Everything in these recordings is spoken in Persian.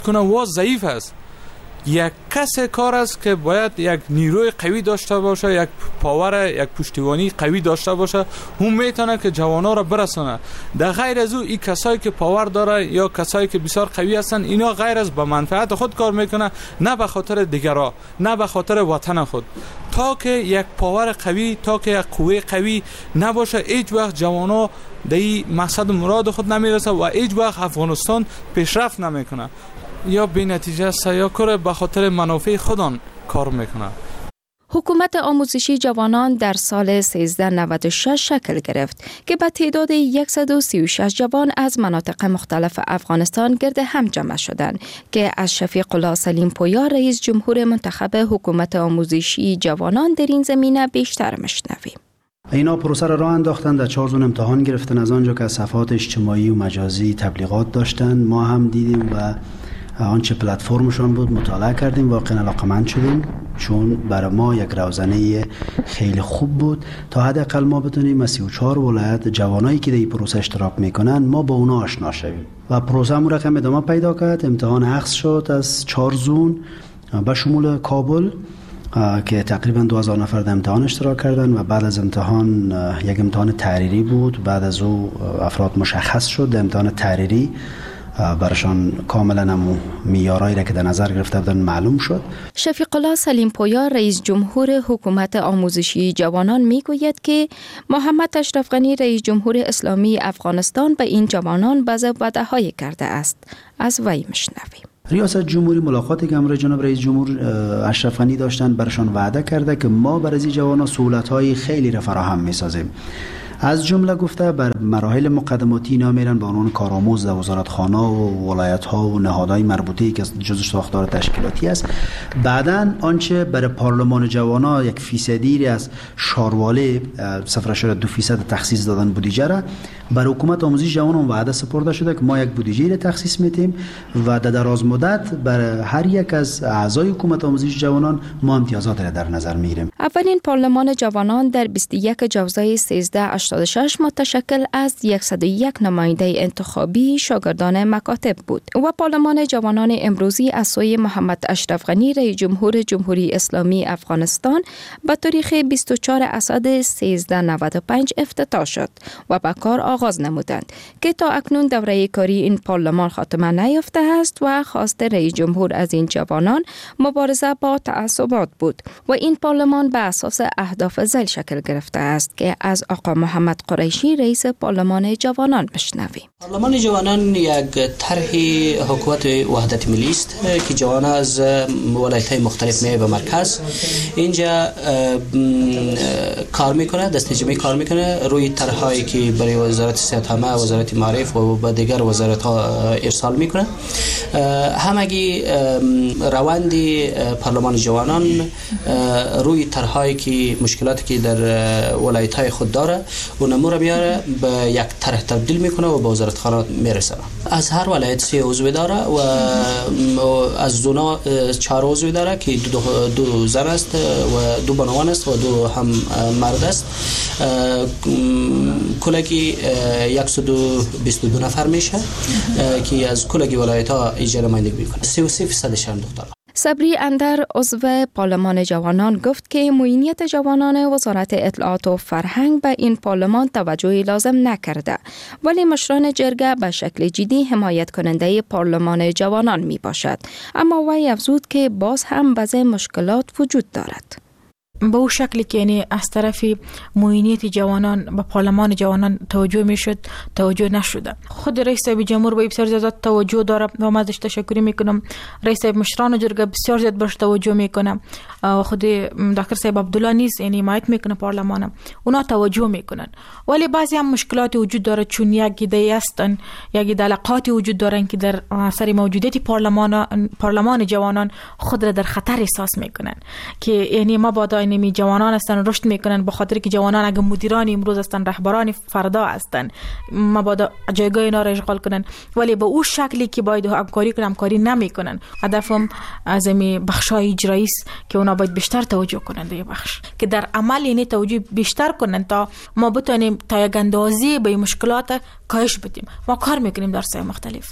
کنه و ضعیف است. یک کس کار است که باید یک نیروی قوی داشته باشه، یک پاور، یک پشتیبانی قوی داشته باشه. اون میتونه که جوانا را برسونه. در غیر از او این کسایی که پاور داره یا کسایی که بسیار قوی هستن، اینا غیر از به منفعت خود کار میکنه، نه به خاطر دیگرا، نه به خاطر وطن خود. تا که یک پاور قوی، تا که یک قوه قوی نباشه، هیچ وقت جوانا در این مقصد و مراد خود نمیرسه و هیچ وقت افغانستان پیشرفت نمیکنه. یا بی نتیجه است یا کار به خاطر منافع خودان کار میکنه. حکومت آموزشی جوانان در سال 1396 شکل گرفت که به تعداد 136 جوان از مناطق مختلف افغانستان گرد هم جمع شدند که از شفیق الله سلیم پویا رئیس جمهور منتخب حکومت آموزشی جوانان در این زمینه بیشتر میشنویم. اینا پروسه را راه انداختن، در 4 زون امتحان گرفتن، از آنجا که از صفحات اجتماعی و مجازی تبلیغات داشتن ما هم دیدیم و آنچه پلتفرمشان بود مطالعه کردیم، واقعا علاقمند شدیم، چون برای ما یک روزنه خیلی خوب بود تا حداقل ما بتونیم از 34 ولایت جوانایی که در این پروسه اشتراک میکنن ما با اونا آشنا شویم و پروسه هم رقم ادامه پیدا کرد. امتحان اخذ شد از 4 زون به شمول کابل که تقریبا 2000 نفر در امتحان اشتراک کردن و بعد از امتحان یک امتحان تحریری بود. بعد از او افراد مشخص شد در امتحان تحریری برشان کاملا همون معیارایی را که در نظر گرفته بودن معلوم شد. شفیق الله سلیم پویا رئیس جمهور حکومت آموزشی جوانان میگوید که محمد اشرف غنی رئیس جمهور اسلامی افغانستان به این جوانان بعض وعده‌های کرده است. از وی میشنویم. ریاست جمهوری ملاقاتی که همراه جناب رئیس جمهور اشرف غنی داشتن برشان وعده کرده که ما برای این جوانان سهولت‌های خیلی را فراهم می‌سازیم. از جمله گفته بر مراحل مقدماتی اینا میرن به عنوان کارآموز در وزارتخانه و ولایت‌ها و نهادهای مربوطه که جزء ساختار تشکیلاتی است. بعداً آنچه برای پارلمان جوانان 1% از شارواله 0.2% تخصیص دادن بودجه را بر حکومت آموزش جوانان وعده سپرده شده که ما یک بودجه را تخصیص میدیم و در دراز مدت بر هر یک از اعضای حکومت آموزش جوانان ما امتیازات را در نظر میگیریم. اولین پارلمان جوانان در 21 جوزای 1386 متشکل از 101 نماینده انتخابی شاگردان مکاتب بود و پارلمان جوانان امروزی از سوی محمد اشرف غنی رئیس جمهور جمهوری اسلامی افغانستان به تاریخ 24 اسد 1395 افتتاح شد و به کار آغاز نمودند که تا اکنون دوره کاری این پارلمان خاتمه نیافته است و خواست رئیس جمهور از این جوانان مبارزه با تعصبات بود و این پارلمان به اساس اهداف ذیل شکل گرفته است که از آقا محمد قریشی رئیس پارلمان جوانان بشنویم. پارلمان جوانان یک طرح حکومت وحدت ملی است که جوانان از ولایت‌های مختلف میای به مرکز اینجا کار میکنه، دستجمعی کار میکنه روی طرح‌هایی که برای وزارت صحت عامه، وزارت معارف و با دیگر وزارت‌ها ارسال میکنه. همگی روند پارلمان جوانان روی طرح‌هایی که مشکلاتی که در ولایت‌های خود داره و نمونه میاره به یک طرح تبدیل میکنه و به وزارتخانه میرسونه. از هر ولایت 3 عضو داره و از زونا 4 عضو داره که دو زن است و 2 بانوان است و 2 هم مرد است. کلگی 122 نفر میشه که از کلگی ولایت ها ایجاد نمایندگی میکنه. 33% هم دختر. صبری اندر عضو پارلمان جوانان گفت که معینیت جوانان وزارت اطلاعات و فرهنگ به این پارلمان توجهی لازم نکرده ولی مشران جرگه به شکل جدی حمایت کننده پارلمان جوانان می باشد. اما وی افزود که باز هم بعض مشکلات وجود دارد. به اون شکلی که یعنی از طرف معینیت جوانان به پارلمان جوانان توجه میشد توجه نشده. خود رئیس جمهور به بسیار زیاد توجه داره و من ازش تشکر میکنم. رئیس مشران جرگه بسیار زیاد بهش توجه میکنه. خود دکتر صاحب عبدالله نیز یعنی حمایت میکنه پارلمان. اونا توجه میکنن. ولی بعضی هم مشکلاتی وجود داره چون یک ایده هستن یک دلقاتی وجود دارن که در اثر موجودیت پارلمان جوانان خود را در خطر احساس میکنن که یعنی ما باید می جوانان هستن رشد میکنن به خاطر که جوانان اگه مدیران امروز هستن رهبران فردا هستن ما باید جایگاه اینا را اشغال کنن ولی به اون شکلی که باید همکاری کنن همکاری نمیکنن. هدفم از می بخشای اجرایی است که اونا باید بیشتر توجه کنن به بخش که در عمل یعنی توجه بیشتر کنن تا ما بتونیم تا یک اندازه به مشکلات کاهش بدیم. ما کار میکنیم در ساحات مختلف.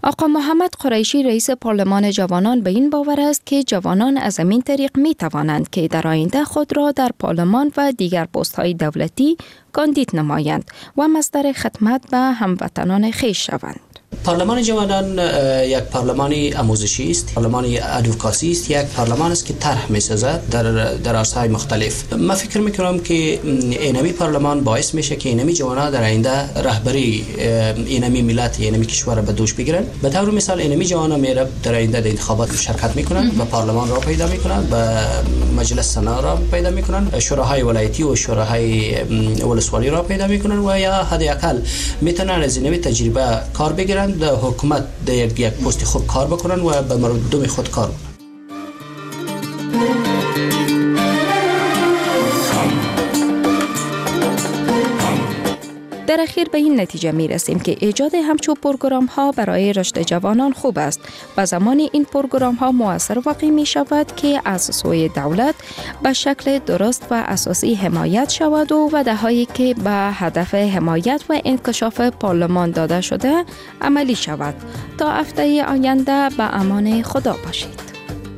آقا محمد قریشی رئیس پارلمان جوانان به این باور است که جوانان از این طریق می توانند که در آینده خود را در پارلمان و دیگر پست‌های دولتی کاندید نمایند و مصدر خدمت به هموطنان خویش شوند. پارلمان جوانان یک پارلمان آموزشی است، پارلمان ادوکاسی است، یک پارلمان است که طرح می‌سازد در عرصه‌های مختلف. من فکر می‌کنم که اینمی پارلمان باعث میشه که اینمی جوانان در آینده رهبری اینمی ملت، اینمی کشور را به دوش بگیرن. به طور مثال اینمی جوانان میره در آینده در انتخابات شرکت میکنن و پارلمان را پیدا میکنن، و مجلس سنا را پیدا میکنن، شوراهای ولایتی و شوراهای ولسوالی را پیدا میکنن و یا حداقل میتونن از اینمی تجربه کار بگیرن، در حکومت در یک پست خوب کار بکنن و به مردم خود کار بکنن. در اخیر به این نتیجه می رسیم که ایجاد همچون پروگرام ها برای رشد جوانان خوب است و زمانی این پروگرام ها مؤثر واقع می شود که از سوی دولت به شکل درست و اساسی حمایت شود و وعده هایی که به هدف حمایت و انکشاف پارلمان داده شده عملی شود. تا هفته آینده به امان خدا باشید.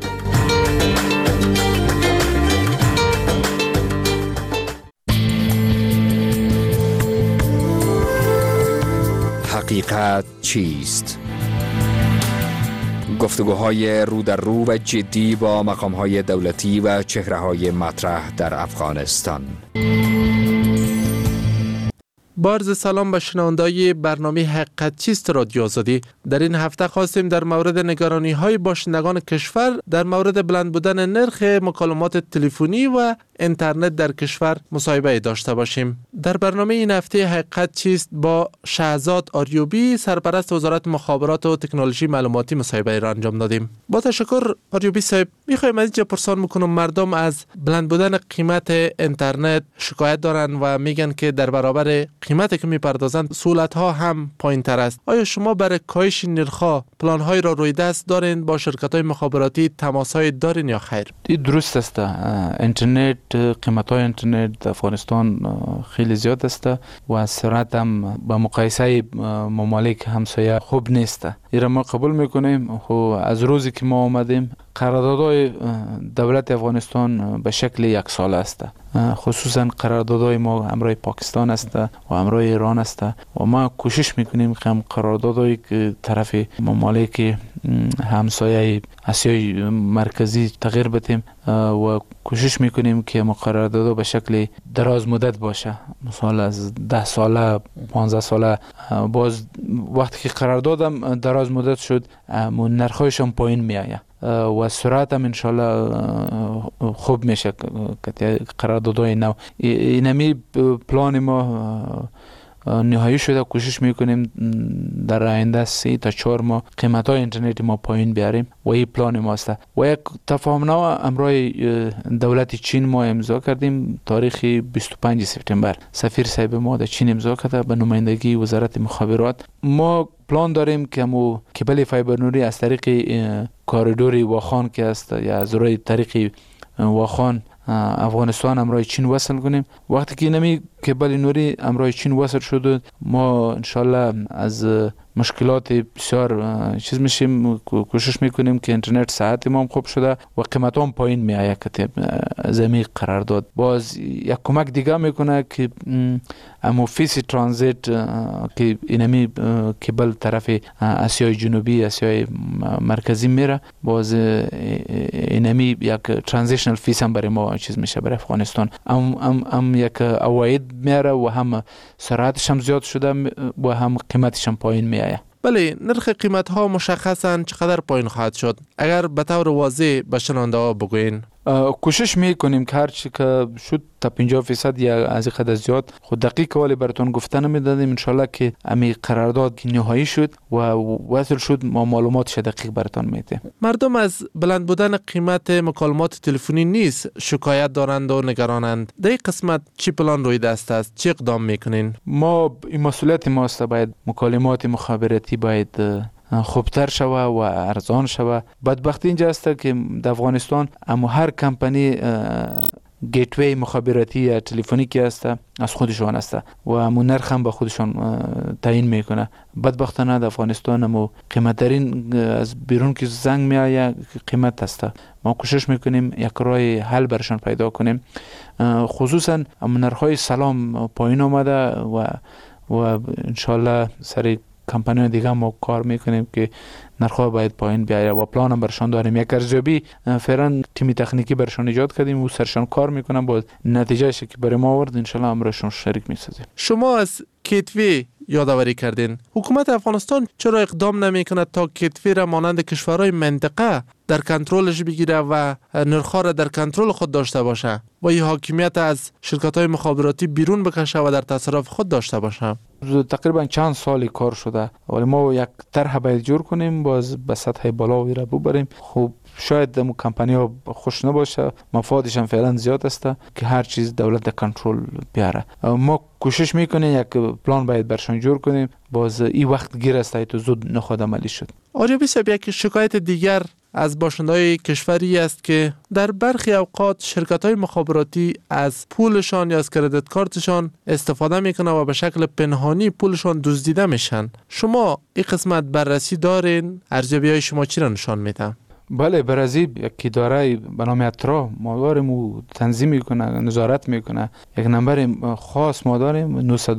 حقیقت چیست؟ گفتگوهای رو در رو و جدی با مقام‌های دولتی و چهره‌های مطرح در افغانستان. بارز سلام به شنونده‌های برنامه حقیقت چیست رادیو آزادی. در این هفته خواستیم در مورد نگرانی‌های باشندگان کشور در مورد بلند بودن نرخ مکالمات تلفنی و اینترنت در کشور مصاحبه داشته باشیم. در برنامه این هفته حقیقت چیست با شهزاد آریوبی، سرپرست وزارت مخابرات و تکنولوژی معلوماتی مصاحبه را انجام دادیم. با تشکر آریوبی صاحب. می‌خوایم از اینجا پرسان می‌کنم، مردم از بلند بودن قیمت اینترنت شکایت دارن و میگن که در برابر قیمتی که میپردازند سهولت‌ها هم پایین‌تر است. آیا شما برای کاهش نرخ‌ها پلان‌هایی را روی دست دارین؟ با شرکت‌های مخابراتی تماس‌های دارین یا خیر؟ درست است. اینترنت، قیمت‌های اینترنت در افغانستان خیلی زیاد است و سرعت هم با مقایسه ممالک همسایه خوب نیست. ایران ما قبول میکنیم. خب از روزی که ما آمدیم قراردادهای دولت افغانستان به شکل یک ساله است. خصوصا قراردادهای ما همراه پاکستان است و همراه ایران است و ما کوشش میکنیم که قراردادهایی که طرف ممالک همسایه آسیای مرکزی تغییر بدیم و کوشش میکنیم که قراردادها به شکل دراز مدت باشه. مثلا از 10 ساله 15 ساله باز وقتی که قراردادم دراز مدت شد نرخ‌هایش هم پایین میآید و سرعت هم انشالله خوب میشه که قراردادهای نو. اینمی پلان ما نهایی شده. کوشش میکنیم در آینده 3 تا 4 ماه قیمت های اینترنت ما پایین بیاریم و این پلان ماست. و یک تفاهمنامه امروی دولت چین ما امضا کردیم تاریخ 25 سپتامبر. سفیر صاحب ما در چین امضا کرده به نمایندگی وزارت مخابرات. ما پلان داریم که مو کبل فایبر نوری از طریق کاریدوری واخان که است یا از روی طریق واخان افغانستان امراه چین وصل کنیم. وقتی که نمی کبل نوری امراه چین وصل شد ما انشالله از مشکلات بسیار چیز میشیم. کوشش میکنیم که اینترنت ساعت ما خوب شده و قیمت هم پایین میآید که زمین قرارداد. باز یک کمک دیگه میکنه که اموفیس ترانزیت که اینمی کبل طرف آسیای جنوبی آسیای مرکزی میره، باز اینمی یک ترانزیشنال فیس هم برای ما چیز میشه برای افغانستان. هم یک اواید میاره و هم سرعتش هم زیاد شده و هم قیمتش هم پایین میآید. بله، نرخ قیمت ها مشخصاً چقدر پایین خواهد شد؟ اگر به طور واضح به شنونده ها بگوین. کوشش میکنیم که هرچی که شد تا 50% یا از این قدر زیاد خود دقیق ولی براتون گفتن میدادیم. انشالله که امی قرارداد نهایی شد و وصل شد ما معلوماتش دقیق براتون میدیم. مردم از بلند بودن قیمت مکالمات تلفنی نیز شکایت دارند و نگرانند. در این قسمت چی پلان روی دست است؟ چی اقدام میکنین؟ ما این مسئولیت ماست. باید مکالمات مخابراتی باید خوبتر شوه و ارزان شوه. بدبختی اینجا است که در افغانستان اما هر کمپانی گیتوی مخابراتی یا تلفنی است از خودشان است و همون نرخ هم به خودشان تعیین میکنه. بدبختانه در افغانستان مو قیمت ترین از بیرون که زنگ میآید قیمت است. ما کوشش میکنیم یک راه حل برشان پیدا کنیم. خصوصا نرخ‌های سلام پایین آمده و انشالله سری کمپانی دیگه ما کار میکنیم که نرخ‌ها باید پایین بیاید و پلان هم برشان داریم. یک ارزیابی فعلا تیم تکنیکی برشان ایجاد کردیم و سرشان کار میکنم با نتیجهش که برای ما آورد انشالله امرشون شریک میسازیم. شما از کتوی یادآوری کردین. حکومت افغانستان چرا اقدام نمیکنه تا کتوی را مانند کشورهای منطقه در کنترلش بگیره و نرخ‌ها را در کنترل خود داشته باشه و این حاکمیت از شرکت‌های مخابراتی بیرون بکشه و در تصرف خود داشته باشه؟ تقریبا چند سالی کار شده ولی ما یک طرح باید جور کنیم باز به سطح بالا را ببریم. خب شاید دمو کمپانی ها خوش نباشه، مفادش هم فعلا زیاد است که هر چیز دولت در کنترل بیاره. ما کوشش میکنیم یک پلان باید برشان جور کنیم باز این وقت گیر است تو زود نخواد عملی شد. آریابی صاحب، یک شکایت دیگر از باشنده‌های کشوری است که در برخی اوقات شرکت‌های مخابراتی از پولشان یا از کردیت کارتشان استفاده میکنه و به شکل پنهانی پولشان دزدیده میشن. شما این قسمت بررسی دارین؟ ارزیابی‌های شما چی را نشان میده؟ بله، برازیل یک اداره به نام اترا ما داریم و تنظیم میکنه، نظارت میکنه. یک نمبر خاص ما داریم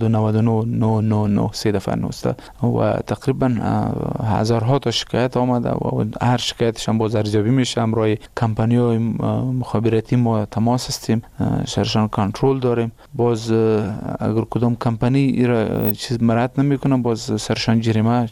999 3 دفعه 19 و تقریبا هزارها تا شکایت آمده و هر شکایتش هم باز ارزیابی میشه. امروی کمپانی های مخابراتی ما تماس هستیم، سرشان کنترل داریم. باز اگر کدام کمپانی را چیز مراعات نمیکنه باز سرشان جریمه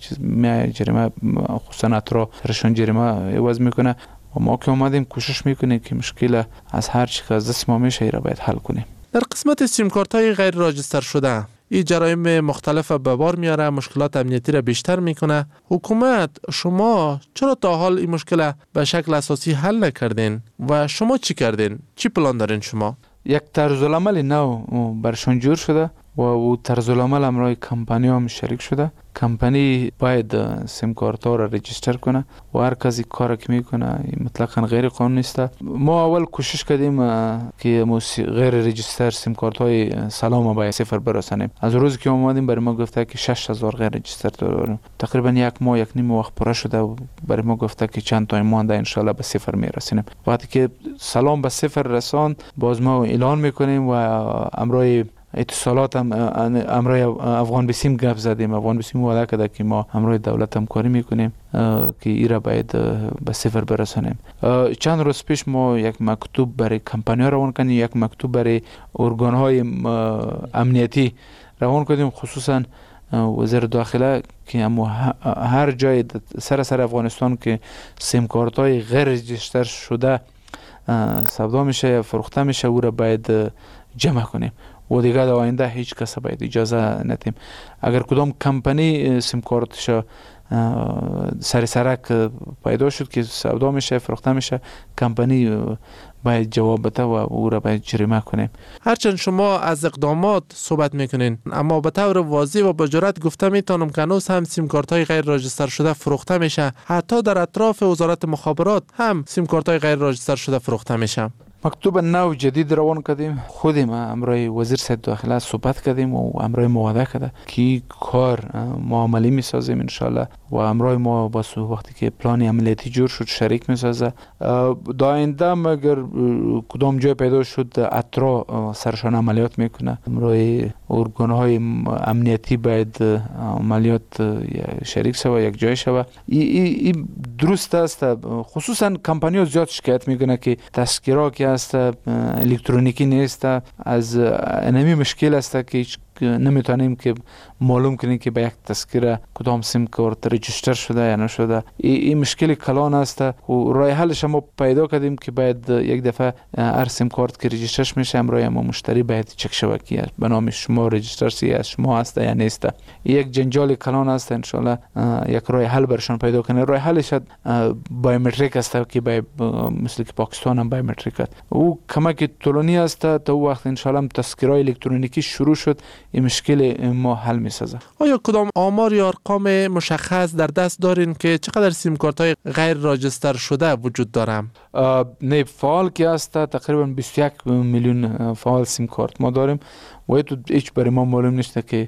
خصوصا اترا سرشان جریمه وضع میکنه و ما که اومدیم کوشش میکنیم که مشکل از هر چی که از دست ما میشه را باید حل کنیم. در قسمت سیم کارت های غیر راجستر شده این جرایم مختلف به بار میاره، مشکلات امنیتی را بیشتر میکنه. حکومت شما چرا تا حال این مشکل به شکل اساسی حل نکردین و شما چی کردین؟ چی پلان دارین شما؟ یک طرز العمل نو برشان جور شده و او طرز العمل امروی کمپانی هم شریک شده. کمپانی باید سیم کارت ها را رجیستر کنه و هر کسی کار که میکنه مطلقاً غیر قانونی است. ما اول کوشش کردیم که غیر رجیستر سیم کارت های سلام باید صفر برسانیم. از روزی که اومدیم برای ما گفته که 6000 غیر رجیستر داریم. تقریبا یک ماه یک نیم وقت پره شده و برای ما گفته که چند تا مانده ان شاء الله به صفر میرسونیم. وقتی که سلام به صفر رسان باز ما اعلان میکنیم و امروی اتصالات هم امروی افغان بسیم گپ زدیم. افغان بسیم وعده کرده که ما امروی دولت هم کاری میکنیم که ای را باید به صفر برسانیم. چند روز پیش ما یک مکتوب برای کمپانی ها روان کردیم، یک مکتوب برای ارگان های امنیتی روان کردیم، خصوصا وزیر داخله که هر جای سر افغانستان که سیم کارت های غیر رجیستر شده سودا میشه یا فروخته میشه او را باید جمع کنیم و دیگه در آینده هیچ کس باید اجازه ندیم. اگر کدام کمپانی سیم کارتش سر سرک پیدا شد که سودا میشه فروخته میشه، کمپانی باید جواب بده و او را باید جریمه کنیم. هرچند شما از اقدامات صحبت میکنین اما به طور واضح و با جرأت گفته میتونم که هنوز هم سیم کارت های غیر راجستر شده فروخته میشه. حتی در اطراف وزارت مخابرات هم سیم کارت های غیر راجستر شده فروخته میشه. مکتوب نو جدید روان کردیم. خودیم امروی وزیر صحت داخله صحبت کردیم و امروی مواده کرده که کار ما عملی میسازیم انشالله و امروی ما با وقتی که پلان عملیاتی جور شد شریک میسازه. داینده مگر کدام جای پیدا شد اترا سرشان عملیات میکنه. امروی ارگان‌های امنیتی باید عملیات شریک شوه یک جای شوه. این درست است. خصوصا کمپانی‌ها زیاد شکایت میکنه که تذکره که است الکترونیکی نیست. از انمی مشکل است که نمیتونیم که معلوم کنیم که به یک تذکره کدام سیم کارت رجیستر شده یا نشده. این مشکل کلان است و راه حلش ما پیدا کردیم که باید یک دفعه هر سیم کارت که رجیستر میشه امروز ما مشتری باید چک شود که به نام شما رجیستر سی از شما است یا نیست. یک جنجال کلان است. ان شاء الله یک راه حل برشان پیدا کنه. راه حلش بایومتریک است که باید مثل که پاکستان هم بایومتریک است. او کمک طولانی است تا وقت ان شاء الله تذکره الکترونیکی شروع شد این مشکل ما حل می‌سازه. آیا کدام آمار یا ارقام مشخص در دست دارین که چقدر سیم کارت های غیر راجستر شده وجود دارم؟ نه فعال که است تقریبا 21 میلیون فعال سیم کارت ما داریم و هیچ برای ما معلوم نیست که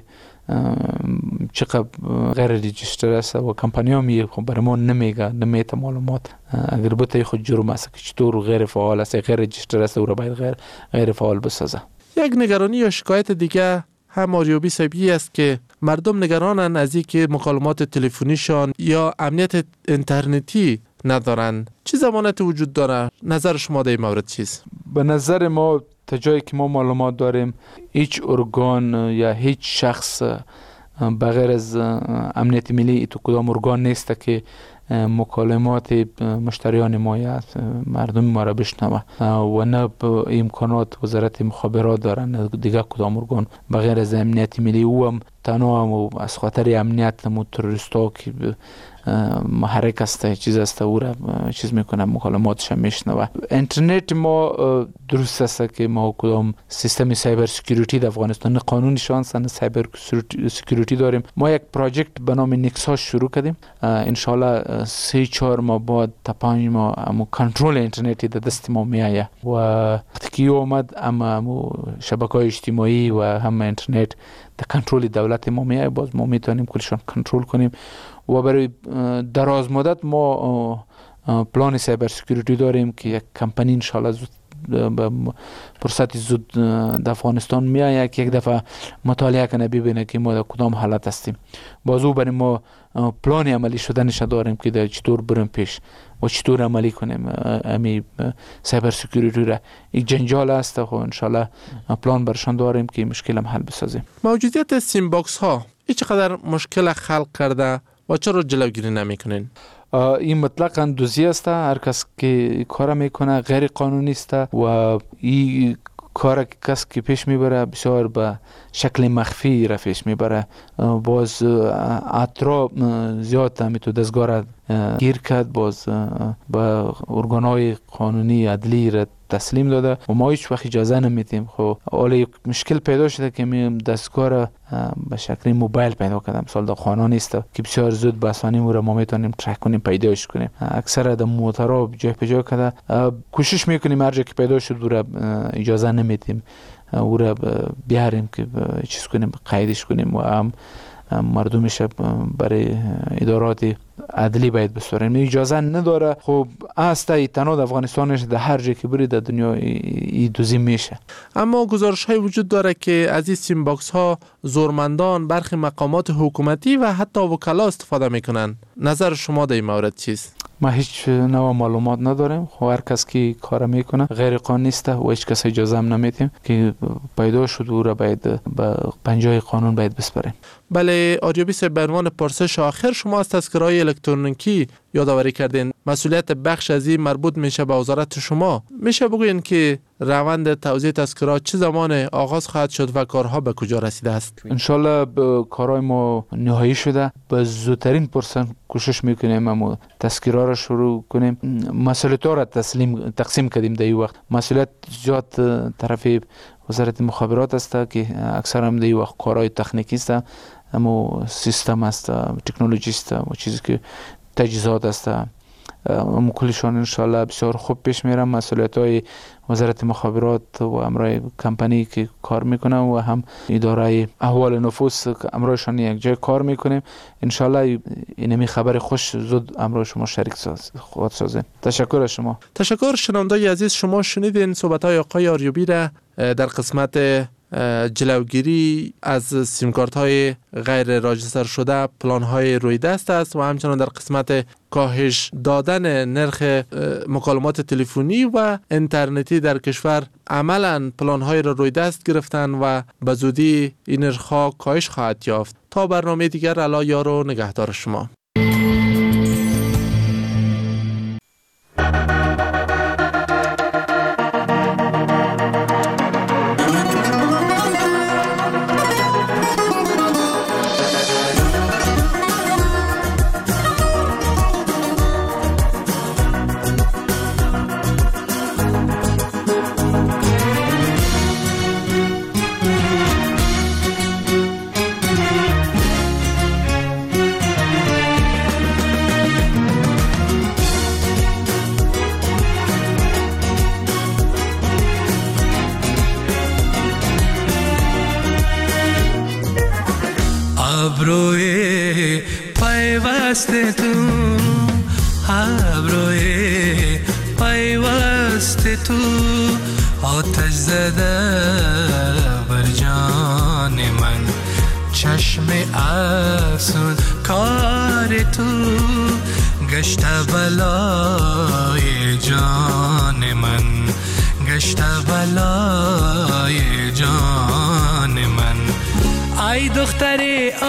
چقدر غیر رجیستر است و کمپانی ها میگه خب برای ما نمیته معلومات. اگر بته خود جرم است که چطور غیر فعال است غیر رجیستر است او را باید غیر فعال بسازه. یک نگرانی یا شکایت دیگه هم آریابی صاحبی است که مردم نگرانن از اینکه مکالمات تلفنیشان یا امنیت اینترنتی ندارن. چه ضمانتی وجود داره؟ نظر شما در این مورد چیست؟ به نظر ما تا جایی که ما معلومات داریم هیچ ارگان یا هیچ شخص بغیر از امنیت ملی تو کدام ارگان نیست که مکالمات مشتریان ما یا مردم ما را بشنوه و نه امکانات وزارت مخابرات دارن دیگه کدام ارگان بغیر از امنیت ملی او هم تنها از خاطر امنیت تروریستا که محرک است چیز است او را چیز میکنه مکالماتش میشنوه. اینترنت ما درست است که ما کدام سیستم سایبر سکیوریتی در افغانستان قانونی شانس نه سایبر سکیوریتی داریم. ما یک پروژه به نام نیکساس شروع کردیم. ان شاء الله 3-4 ماه بعد تا 5 ماه کنترل اینترنتی در دست ما میایه و وقتی اومد اما شبکه‌های اجتماعی و هم اینترنت در کنترل دولت ما میایه باز ما میتونیم کلشون کنترل کنیم و برای دراز مدت ما پلان سایبر سکیوریتی داریم که یک کمپانی ان شاء الله به فرصت زود در افغانستان میایه که یک دفعه مطالعه کنه ببینه که ما در کدام حالت هستیم. بازو برای ما پلان عملی شدنش داریم که در چطور بریم پیش و چطور عملی کنیم امی سایبر سکیوریتی را. یک جنجال است خو ان شاء الله پلان برشان داریم که مشکل هم حل بسازیم. موجودیت سیم باکس ها چقدر مشکل خلق کرده و چرا جلوگیری نمیکنین؟ این مطلقاً دوزی است. هر کس که کار میکنه غیر قانونی است و این کار کس که پیش میبره بسیار به شکل مخفی را پیش میبره. باز اطراف زیاد همیتو دستگاه گیر کرد باز به ارگانهای قانونی عدلی را تسلیم داده و ما هیچ وقت اجازه نمیدیم. خب حالا مشکل پیدا شده که می دستگاه را به شکل موبایل پیدا کردم. مثلا در خانه نیست که بسیار زود به آسانی او را ما میتونیم ترک کنیم پیداش کنیم. اکثر در موتورها جای پیدا کرده کوشش میکنیم هر جا که پیدا شد او را اجازه نمیدیم او را بیاریم که چیز کنیم قیدش کنیم و هم مردمش برای ادارات عدلی باید بسپاریم. اجازه نداره. خب است تنها در افغانستانش در هر جایی که بری در دنیا ای دوزی میشه. اما گزارش های وجود داره که از این سیم باکس ها زورمندان برخی مقامات حکومتی و حتی وکلا استفاده میکنن. نظر شما در این مورد چیست؟ ما هیچ نوع معلومات نداریم. خب هر کس که کار میکنه غیر قانونی است و هیچ کس اجازه هم نمیدیم که پیدا شد او را باید به پنجه قانون باید بسپاریم. بله آریابی صاحب، به عنوان پرسش آخر شما از تذکره‌های الکترونیکی یادآوری کردین. مسئولیت بخش از این مربوط میشه به وزارت شما. میشه بگوین که روند توزیع تذکرات چه زمان آغاز خواهد شد و کارها به کجا رسیده است؟ انشالله کارهای ما نهایی شده. به زودترین فرصت کوشش میکنیم اما تذکرها را شروع کنیم. مسئولیت را تقسیم کردیم در این وقت. مسئولیت زیاد طرف وزارت مخابرات است که اکثر هم در این وقت کارهای تکنیکی است، اما سیستم است، تکنولوژی است و چیزی که تجهیزات است. کلشان انشالله بسیار خوب پیش میرم. مسئولیت های وزارت مخابرات و امرای کمپانی که کار میکنم و هم اداره احوال نفوس که امرایشان یک جای کار میکنیم. انشالله اینمی خبر خوش زود امرای شما شریک خواهد سازیم. تشکر از شما. تشکر. شنوندگان عزیز، شما شنیدین صحبت های آقای آریابی را در قسمت جلوگیری از سیمکارت های غیر راجستر شده، پلان های روی دست است و همچنان در قسمت کاهش دادن نرخ مکالمات تلفنی و اینترنتی در کشور عملاً پلان های را روی دست گرفتن و به زودی این نرخ ها کاهش خواهد یافت. تا برنامه دیگر، الا یار و نگهدار شما. دست تو، ابروی پیوست تو، آتش زده بر جان من، چشم افسون کار تو، گشت بلای جان من، گشت بلای جان من. ای دختر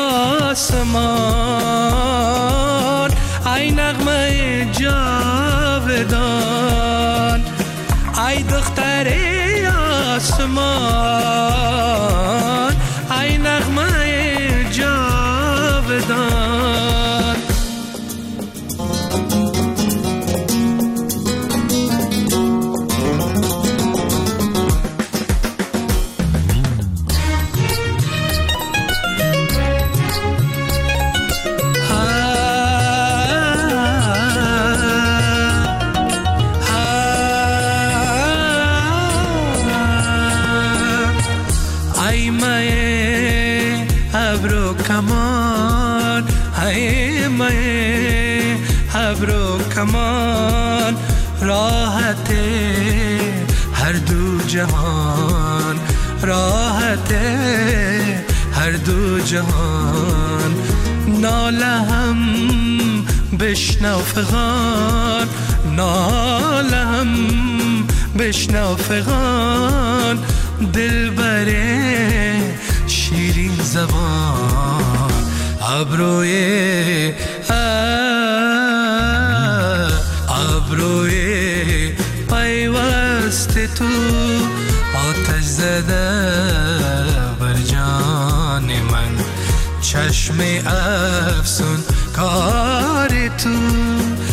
آسمان، ای نغمه جاودان، ای دختر آسمان، ای نغمه جاودان. ابرو کمان راحت هر دو جهان، راحت هر دو جهان. ناله هم بشنو فغان، ناله هم بشنو فغان، دل بره شیرین زبان. ابروی ابروی پیوست تو، آتش زده بر جان من، چشم افسون کار تو،